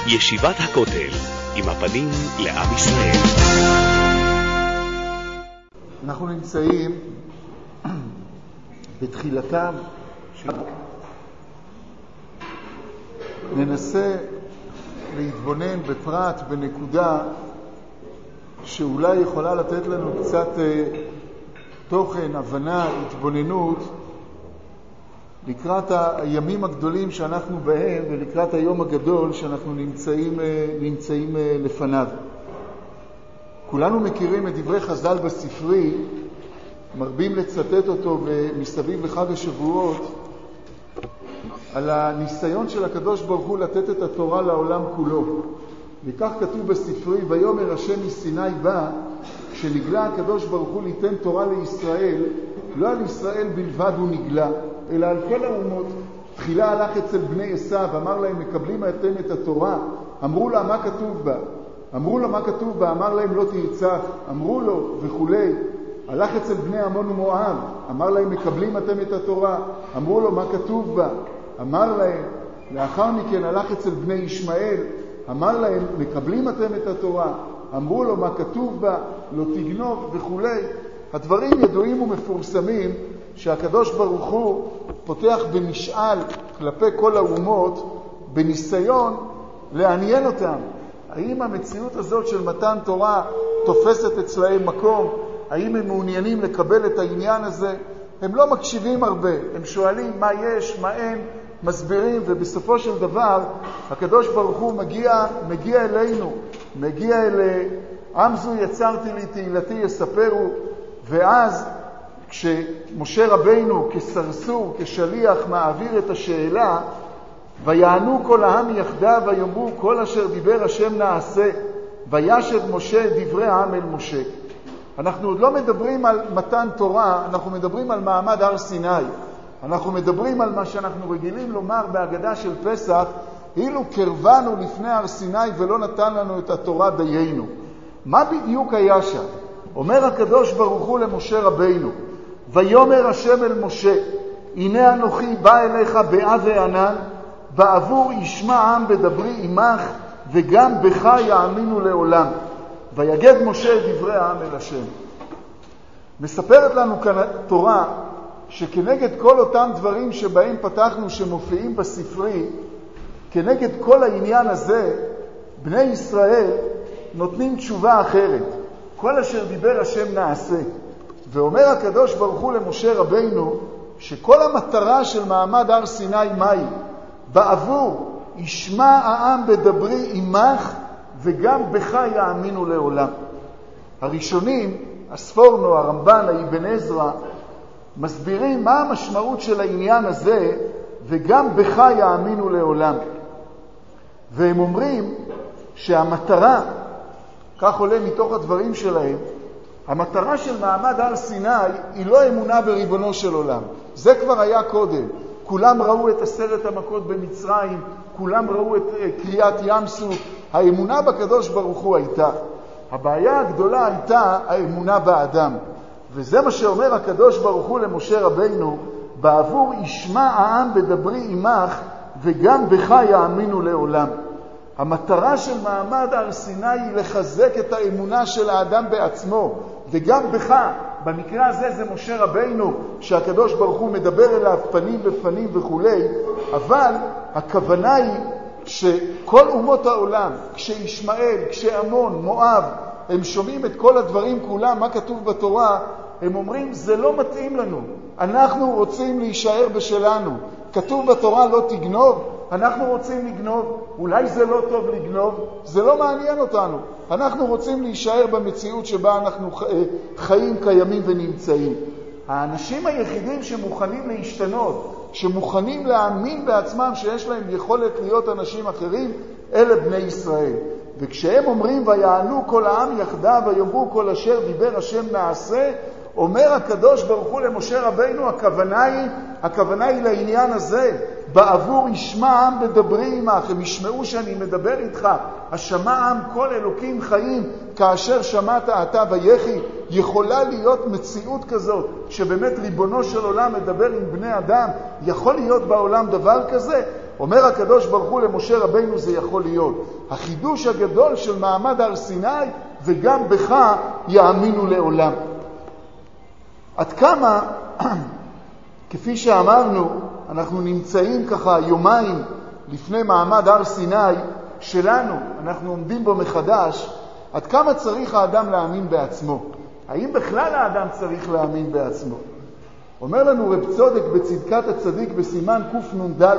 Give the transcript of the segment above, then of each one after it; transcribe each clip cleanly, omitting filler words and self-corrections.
ישיבת הכותל, עם הפנים לעם ישראל. אנחנו נמצאים בתחילתם של... ננסה להתבונן בפרט, בנקודה שאולי יכולה לתת לנו קצת תוכן, הבנה, התבוננות לקראת הימים הגדולים שאנחנו בהם ולקראת היום הגדול שאנחנו נמצאים לפניו. כולנו מכירים את דברי חז"ל בספרי, מרבים לצטט אותו מסביב לחג השבועות, על הניסיון של הקדוש ברוך הוא לתת את התורה לעולם כולו. וכך כתוב בספרי, ויאמר השם מסיני בא, כשנגלה הקדוש ברוך הוא ליתן תורה לישראל, לא על ישראל בלבד הוא נגלה, אלא על כל האומות. תחילה הלך אצל בני עשיו, אמר להם, מקבלים אתם את התורה? אמרו לה, מה כתוב בה? אמרו לו, מה כתוב בה? אמר להם, לא תרצח. אמרו לו, וכולי. הלך אצל בני עמון ומואב, אמר להם, מקבלים אתם את התורה? אמרו לו, מה כתוב בה? אמר להם. לאחר מכן הלך אצל בני ישמעאל, אמר להם, מקבלים אתם את התורה? אמרו לו, מה כתוב בה? לא תגנוב, וכולי. הדברים ידועים ומפורסמים שהקדוש ברוך הוא פותח במשאל כלפי כל האומות בניסיון לעניין אותם. האם המציאות הזאת של מתן תורה תופסת אצלהם מקום? האם הם מעוניינים לקבל את העניין הזה? הם לא מקשיבים הרבה, הם שואלים מה יש, מה אין, מסבירים, ובסופו של דבר הקדוש ברוך הוא מגיע אלינו, מגיע עם זו יצרתי לי תהילתי יספרו. ואז כשמשה רבינו כסרסור, כשליח, מעביר את השאלה, ויענו כל העם יחדיו ויאמרו כל אשר דיבר השם נעשה, וישב משה דברי העם אל משה. אנחנו עוד לא מדברים על מתן תורה, אנחנו מדברים על מעמד הר סיני. אנחנו מדברים על מה שאנחנו רגילים לומר בהגדה של פסח, אילו קרבנו לפני הר סיני ולא נתן לנו את התורה דיינו. מה בדיוק היה שם? אומר הקדוש ברוך הוא למשה רבינו, ויאמר השם אל משה, הנה אנוכי בא אליך באה וענן, בעבור ישמע עם בדברי עמך, וגם בך יאמינו לעולם. ויגד משה את דברי העם אל השם. מספרת לנו כאן תורה שכנגד כל אותם דברים שבהם פתחנו שמופיעים בספרי, כנגד כל העניין הזה, בני ישראל נותנים תשובה אחרת. כל אשר דיבר השם נעשה. ואומר הקדוש ברוך הוא למשה רבינו, שכל המטרה של מעמד הר סיני מהי? בעבור ישמע העם בדברי עמך, וגם בך יאמינו לעולם. הראשונים, הספורנו, הרמב"ן, האבן עזרא, מסבירים מה המשמעות של העניין הזה, וגם בך יאמינו לעולם. והם אומרים שהמטרה, כך עולה מתוך הדברים שלהם, המטרה של מעמד הר סיני היא לא אמונה בריבונו של עולם. זה כבר היה קודם. כולם ראו את 10 המכות במצרים, כולם ראו את קריאת ים סוף. האמונה בקדוש ברוך הוא הייתה. הבעיה הגדולה הייתה האמונה באדם. וזה מה שאומר הקדוש ברוך הוא למשה רבינו, בעבור ישמע העם בדברי עמך, וגם בך יאמינו לעולם. המטרה של מעמד הר סיני היא לחזק את האמונה של האדם בעצמו, וגם בך, במקרה הזה זה משה רבינו, שהקדוש ברוך הוא מדבר אליו פנים בפנים וכולי, אבל הכוונה היא שכל אומות העולם, כשישמעאל, כשעמון, מואב, הם שומעים את כל הדברים כולם, מה כתוב בתורה, הם אומרים, זה לא מתאים לנו, אנחנו רוצים להישאר בשלנו. כתוב בתורה לא תגנוב, אנחנו רוצים לגנוב, אולי זה לא טוב לגנוב, זה לא מעניין אותנו. אנחנו רוצים להישאר במציאות שבה אנחנו חיים, קיימים ונמצאים. האנשים היחידים שמוכנים להשתנות, שמוכנים להאמין בעצמם שיש להם יכולת להיות אנשים אחרים, אלה בני ישראל. וכשהם אומרים ויענו כל העם יחדיו ויאמרו כל אשר דיבר השם נעשה, אומר הקדוש ברוך הוא למשה רבינו, הכוונה היא לעניין הזה. בעבור ישמע עם בדברי עמך, הם ישמעו שאני מדבר איתך. השמע עם כל אלוקים חיים, כאשר שמעת אתה ויחי. יכולה להיות מציאות כזאת, שבאמת ריבונו של עולם מדבר עם בני אדם? יכול להיות בעולם דבר כזה? אומר הקדוש ברוך הוא למשה רבינו, זה יכול להיות. החידוש הגדול של מעמד הר סיני, וגם בך יאמינו לעולם. עד כמה, כפי שאמרנו, אנחנו נמצאים ככה יומיים לפני מעמד הר סיני שלנו, אנחנו עומדים בו מחדש, עד כמה צריך האדם להאמין בעצמו? האם בכלל האדם צריך להאמין בעצמו? אומר לנו רב צודק בצדקת הצדיק בסימן קנ"ד,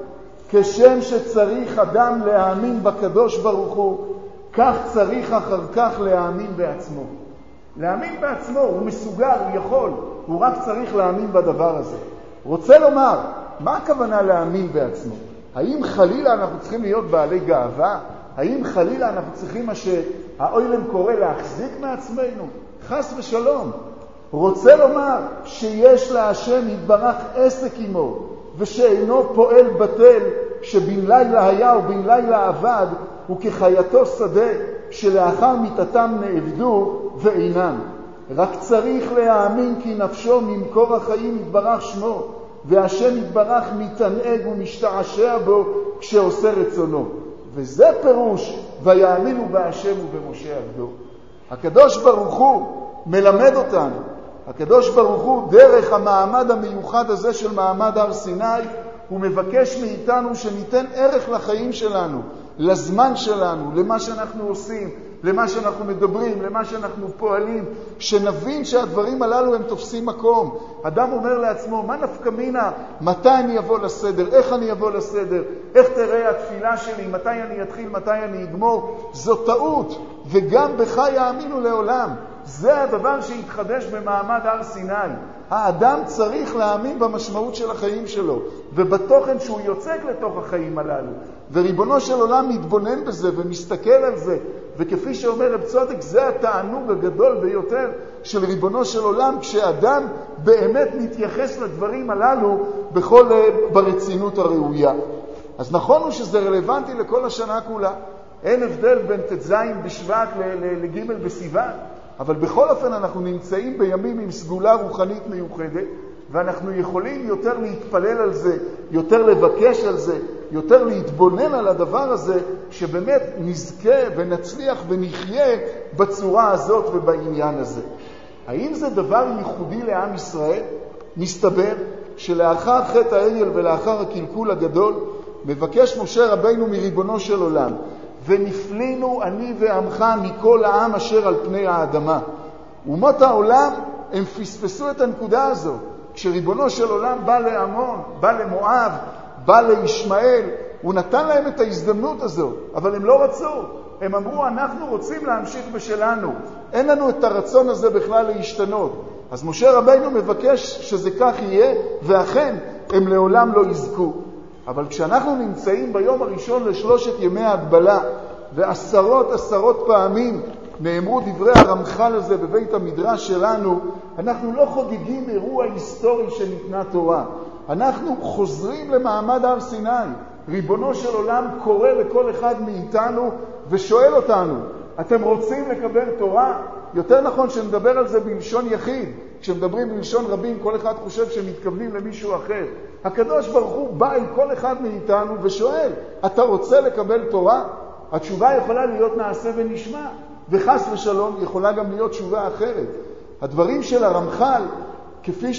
כשם שצריך אדם להאמין בקדוש ברוך הוא, כך צריך אחר כך להאמין בעצמו. להאמין בעצמו, הוא מסוגל, הוא יכול, הוא רק צריך להאמין בדבר הזה. רוצה לומר, מה הכוונה להאמין בעצמו? האם חלילה אנחנו צריכים להיות בעלי גאווה? האם חלילה אנחנו צריכים מה שהאוילם קורא להחזיק מעצמנו? חס ושלום. רוצה לומר שיש להשם יתברך עסק עמו, ושאינו פועל בטל, שבין לילה היה ובין לילה עבד, וכחייתו שדה, שלאחר מיתתם נאבדו ואינם. רק צריך להאמין כי נפשו ממקור החיים יתברך שמו, והשם יתברך מתענג ומשתעשע בו כשעושה רצונו. וזה פירוש ויאמינו בהשם ובמשה עבדו. הקדוש ברוך הוא מלמד אותנו, הקדוש ברוך הוא דרך המעמד המיוחד הזה של מעמד הר סיני, הוא מבקש מאיתנו שניתן ערך לחיים שלנו, לזמן שלנו, למה שאנחנו עושים, למה שאנחנו מדברים, למה שאנחנו פועלים, שנבין שהדברים הללו הם תופסים מקום. אדם אומר לעצמו, מה נפקא מינה? מתי אני אבוא לסדר? איך אני אבוא לסדר? איך תראה התפילה שלי? מתי אני אתחיל? מתי אני אגמור? זו טעות, וגם בך יאמינו לעולם. זה הדבר שהתחדש במעמד הר סיני. האדם צריך להאמין במשמעות של החיים שלו, ובתוכן שהוא יוצק לתוך החיים הללו. וריבונו של עולם מתבונן בזה ומסתכל על זה, וכפי שאומר רב צודק, זה התענוג הגדול ביותר של ריבונו של עולם, כשאדם באמת מתייחס לדברים הללו ברצינות הראויה. אז נכון הוא שזה רלוונטי לכל השנה כולה. אין הבדל בין ט"ז בשבט לג' בסיוון. אבל בכל אופן אנחנו נמצאים בימים עם סגולה רוחנית מיוחדת, ואנחנו יכולים יותר להתפלל על זה, יותר לבקש על זה, יותר להתבונן על הדבר הזה, שבאמת נזכה ונצליח ונחיה בצורה הזאת ובעניין הזה. האם זה דבר ייחודי לעם ישראל? מסתבר שלאחר חטא העגל ולאחר הקלקול הגדול, מבקש משה רבינו מריבונו של עולם, ונפלינו אני ועמך מכל העם אשר על פני האדמה. אומות העולם הם פספסו את הנקודה הזו. כשריבונו של עולם בא לעמון, בא למואב, בא לישמעאל, הוא נתן להם את ההזדמנות הזו, אבל הם לא רצו. הם אמרו, אנחנו רוצים להמשיך בשלנו. אין לנו את הרצון הזה בכלל להשתנות. אז משה רבינו מבקש שזה כך יהיה, ואכן הם לעולם לא יזכו. אבל כשאנחנו נמצאים ביום הראשון לשלושת ימי ההגבלה, ועשרות פעמים נאמרו דברי הרמח"ל הזה בבית המדרש שלנו, אנחנו לא חוגגים אירוע היסטורי שניתנה תורה. אנחנו חוזרים למעמד הר סיני. ריבונו של עולם קורא לכל אחד מאיתנו ושואל אותנו, אתם רוצים לקבל תורה? יותר נכון שנדבר על זה בלשון יחיד. כשמדברים בלשון רבים, כל אחד חושב שמתכוונים למישהו אחר. הקדוש ברוך הוא בא אל כל אחד מאיתנו ושואל, אתה רוצה לקבל תורה? התשובה יכולה להיות נעשה ונשמע, וחס ושלום יכולה גם להיות תשובה אחרת. הדברים של הרמח"ל, כפי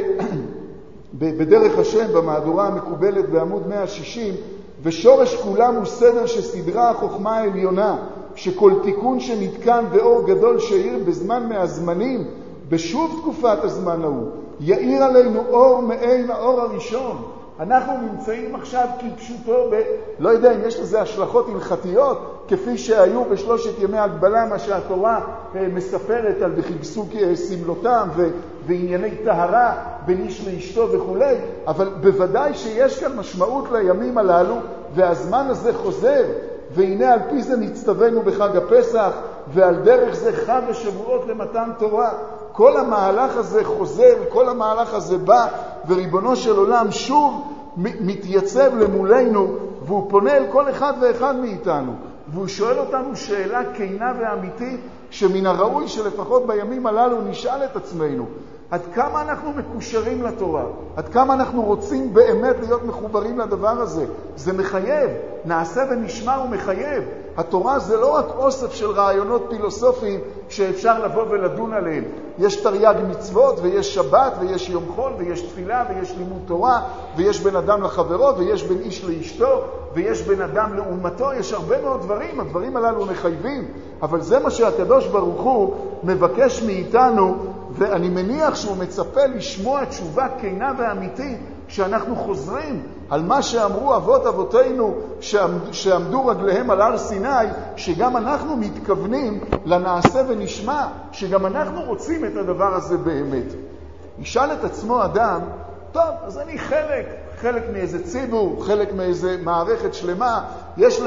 שבדרך השם במהדורה המקובלת בעמוד 160, ושורש כולם הוא סדר שסדרה החוכמה העליונה, שכל תיקון שנתקן ואור גדול שאיר בזמן מהזמנים, בשוב תקופת הזמן ההוא, יאיר עלינו אור מעין האור הראשון. אנחנו נמצאים עכשיו כפשוטו לא יודע אם יש לזה השלכות הלכתיות, כפי שהיו בשלושת ימי הגבלה, מה שהתורה מספרת על בכיבסו סמלותם וענייני טהרה בין איש לאשתו וכו', אבל בוודאי שיש כאן משמעות לימים הללו, והזמן הזה חוזר, והנה על פי זה נצטווינו בחג הפסח, ועל דרך זה חג השבועות למתן תורה. כל המהלך הזה חוזר, כל המהלך הזה בא, וריבונו של עולם שוב מתייצב למולנו, והוא פונה אל כל אחד ואחד מאיתנו, והוא שואל אותנו שאלה כנה ואמיתית, שמן הראוי שלפחות בימים הללו נשאל את עצמנו, עד כמה אנחנו מקושרים לתורה, עד כמה אנחנו רוצים באמת להיות מחוברים לדבר הזה. זה מחייב, נעשה ונשמע ומחייב. התורה זה לא רק אוסף של רעיונות פילוסופיים שאפשר לבוא ולדון עליהם. יש תרי"ג מצוות ויש שבת ויש יום חול ויש תפילה ויש לימוד תורה ויש בין אדם לחברו ויש בין איש לאשתו ויש בין אדם לאומתו. יש הרבה מאוד דברים, הדברים הללו מחייבים, אבל זה מה שהקדוש ברוך הוא מבקש מאיתנו, ואני מניח שהוא מצפה לשמוע תשובה כנה ואמיתית כשאנחנו חוזרים על מה שאמרו אבות אבותינו שעמדו רגליהם על הר סיני, שגם אנחנו מתכוונים לנעשה ונשמע, שגם אנחנו רוצים את הדבר הזה באמת. ישאל את עצמו אדם, טוב, אז אני חלק מאיזה ציבור, חלק מאיזה מערכת שלמה, יש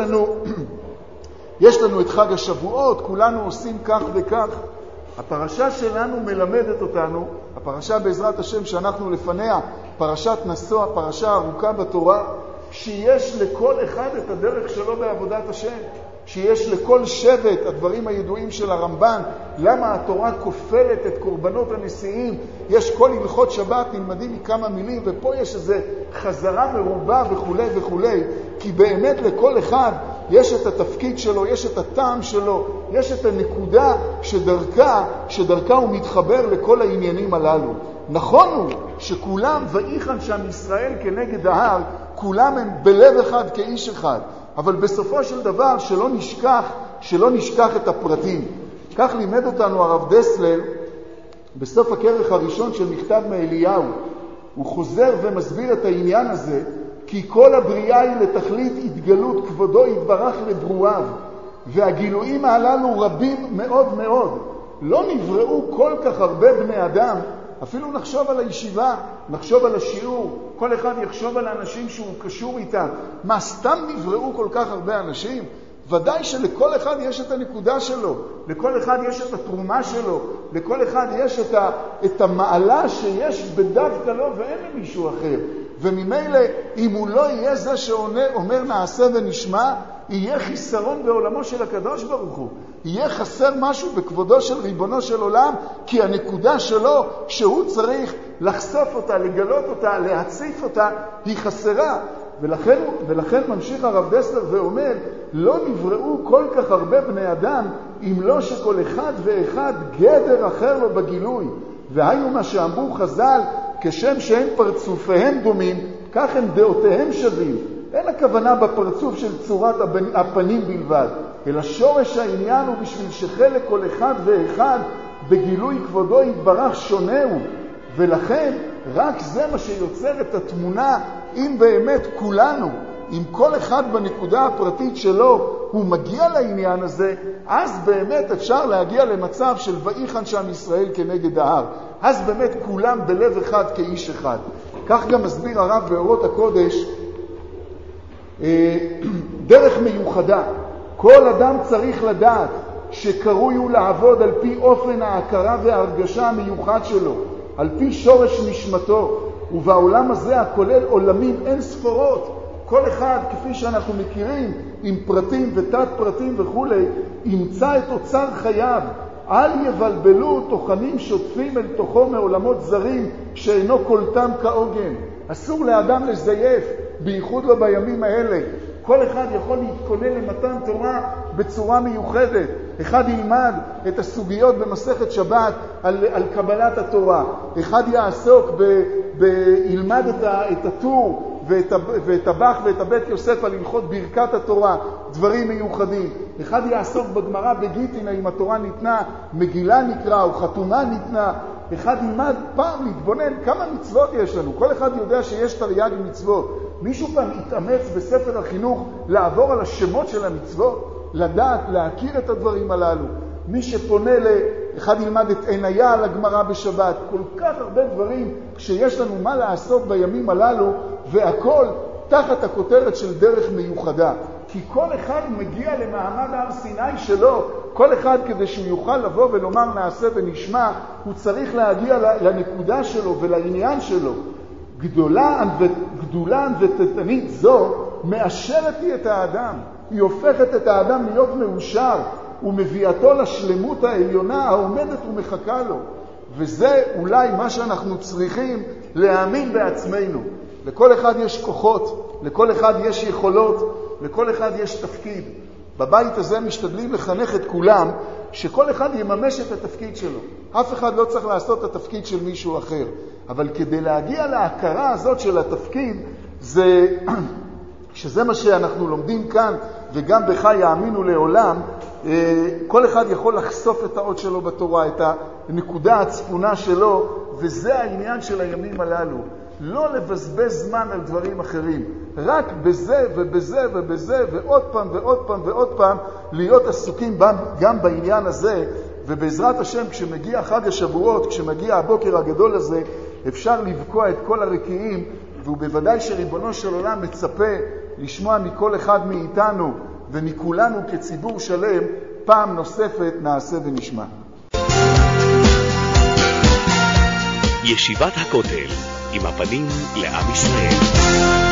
לנו את חג השבועות, כולנו עושים כך וכך. הפרשה שלנו מלמדת אותנו, הפרשה בעזרת השם שאנחנו לפניה, פרשת נשוא, פרשה ארוכה בתורה, שיש לכל אחד את הדרך שלו בעבודת השם, שיש לכל שבט, הדברים הידועים של הרמב"ן, למה התורה כופלת את קורבנות הנשיאים, יש כל הלכות שבת נלמדים מכמה מילים, ופה יש איזה חזרה מרובה וכו' וכו', כי באמת לכל אחד יש את התפקיד שלו, יש את הטעם שלו, יש את הנקודה שדרכה הוא מתחבר לכל העניינים הללו. נכון הוא שכולם ואיכן שם ישראל כנגד ההר, כולם הם בלב אחד כאיש אחד, אבל בסופו של דבר שלא נשכח את הפרטים. כך לימד אותנו הרב דסלר בסוף הכרך הראשון של מכתב מאליהו. הוא חוזר ומסביר את העניין הזה, כי כל הבריאה היא לתכלית התגלות כבודו יתברך לברואיו, והגילויים הללו רבים מאוד מאוד. לא נבראו כל כך הרבה בני אדם, אפילו נחשוב על הישיבה, נחשוב על השיעור, כל אחד יחשוב על האנשים שהוא קשור איתם. מה, סתם נבראו כל כך הרבה אנשים? ודאי שלכל אחד יש את הנקודה שלו, לכל אחד יש את התרומה שלו, לכל אחד יש את המעלה שיש בדווקא לו ואין למישהו אחר. וממילא אם הוא לא יהיה זה שאומר נעשה ונשמע, יהיה חיסרון בעולמו של הקדוש ברוך הוא. יהיה חסר משהו בכבודו של ריבונו של עולם, כי הנקודה שלו שהוא צריך לחשוף אותה, לגלות אותה, להציף אותה, היא חסרה. ולכן ממשיך הרב דסלר ואומר, לא נבראו כל כך הרבה בני אדם, אם לא שכל אחד ואחד גדר אחר לו בגילוי. והיו מה שאמרו חז"ל, כשם שהם פרצופיהם דומים, כך הם דעותיהם שווים. אין הכוונה בפרצוף של צורת הפנים בלבד, אלא שורש העניין הוא בשביל שחלק כל אחד ואחד בגילוי כבודו יתברך שונה הוא. ולכן רק זה מה שיוצר את התמונה, אם באמת כולנו, אם כל אחד בנקודה הפרטית שלו הוא מגיע לעניין הזה, אז באמת אפשר להגיע למצב של ואיכן שם ישראל כנגד ההר. אז באמת כולם בלב אחד כאיש אחד. כך גם מסביר הרב באורות הקודש, דרך מיוחדה. כל אדם צריך לדעת שקרוי הוא לעבוד על פי אופן ההכרה וההרגשה המיוחד שלו, על פי שורש נשמתו, ובעולם הזה הכולל עולמים אין ספורות, כל אחד כפי שאנחנו מכירים עם פרטים ותת פרטים וכו', ימצא את אוצר חייו. אל יבלבלו תוכנים שוטפים אל תוכו מעולמות זרים שאינו קולטם כעוגן. אסור לאדם לזייף, בייחוד לא בימים האלה. כל אחד יכול להתכונן למתן תורה בצורה מיוחדת. אחד ילמד את הסוגיות במסכת שבת על קבלת התורה. אחד יעסוק ילמד את הטור ואת הבח ואת הבית יוסף על הלכות ברכת התורה, דברים מיוחדים. אחד יעסוק בגמרא בגיטין, האם התורה ניתנה, מגילה נקרא או חתומה ניתנה. אחד ילמד פעם להתבונן כמה מצוות יש לנו. כל אחד יודע שיש תרי"ג מצוות. מישהו פעם התאמץ בספר החינוך לעבור על השמות של המצוות, לדעת, להכיר את הדברים הללו. מי שפונה אחד ילמד את עיניה על הגמרא בשבת. כל כך הרבה דברים שיש לנו מה לעשות בימים הללו, והכל תחת הכותרת של דרך מיוחדה. כי כל אחד מגיע למעמד הר סיני שלו, כל אחד כדי שהוא יוכל לבוא ולומר נעשה ונשמע, הוא צריך להגיע לנקודה שלו ולעניין שלו. גדולה ותתנית זו מאשרת היא את האדם, היא הופכת את האדם להיות מאושר, ומביאתו לשלמות העליונה העומדת ומחכה לו. וזה אולי מה שאנחנו צריכים להאמין בעצמנו. לכל אחד יש כוחות, לכל אחד יש יכולות, לכל אחד יש תפקיד. בבית הזה משתדלים לחנך את כולם שכל אחד יממש את התפקיד שלו. אף אחד לא צריך לעשות את התפקיד של מישהו אחר. אבל כדי להגיע להכרה הזאת של התפקיד, שזה מה שאנחנו לומדים כאן, וגם בך יאמינו לעולם, כל אחד יכול לחשוף את האות שלו בתורה, את הנקודה הצפונה שלו, וזה העניין של הימים הללו. לא לבזבז זמן על דברים אחרים, רק בזה ובזה ובזה ועוד פעם ועוד פעם ועוד פעם להיות עסוקים גם בעניין הזה. ובעזרת השם כשמגיע חג השבועות, כשמגיע הבוקר הגדול הזה, אפשר לבקוע את כל הרקיעים, והוא בוודאי שריבונו של עולם מצפה לשמוע מכל אחד מאיתנו ומכולנו כציבור שלם פעם נוספת נעשה ונשמע. ישיבת הכותל עם הפנים לעם ישראל.